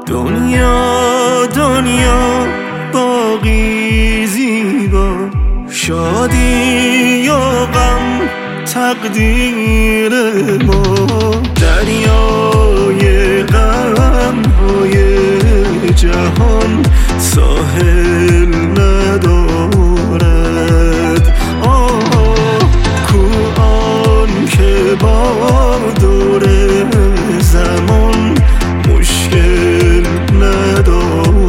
دنیا دنیا باقی زیبا، شادی و غم تقدیر ما. دریای غم‌های جهان ساحل ندارد. کو آن که با دور زمان مشکل ندارد.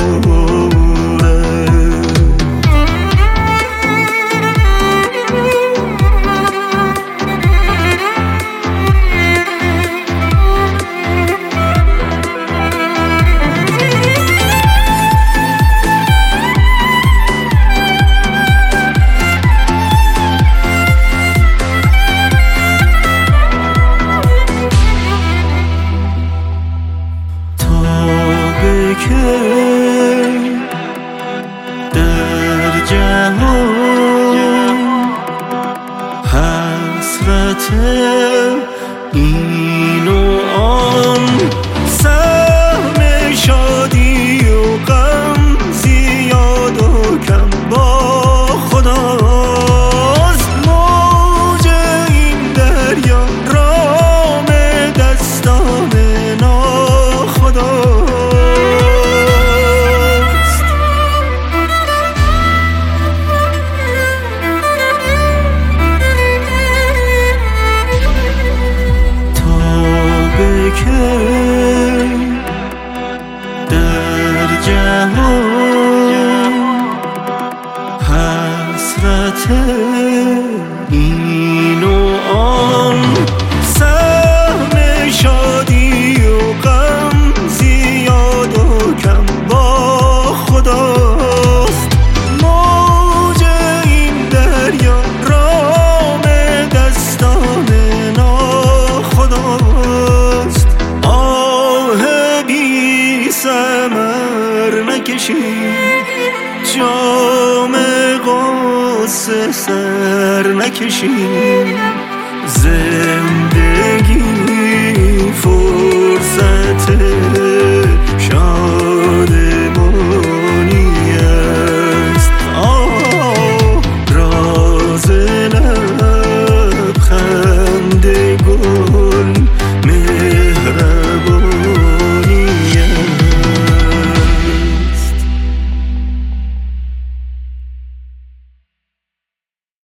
در جهان حسرت این و آن، سهم شادی و غم زیاد و کم با خداست. موج این دریا رام دستان ناخدا. در جهان حسرت این و آن، سهم شادی و غم زیاد و کم با خداست. موج این دریا رام دستان ناخداست. ثمر نکشید، جام غصه سر نکشید،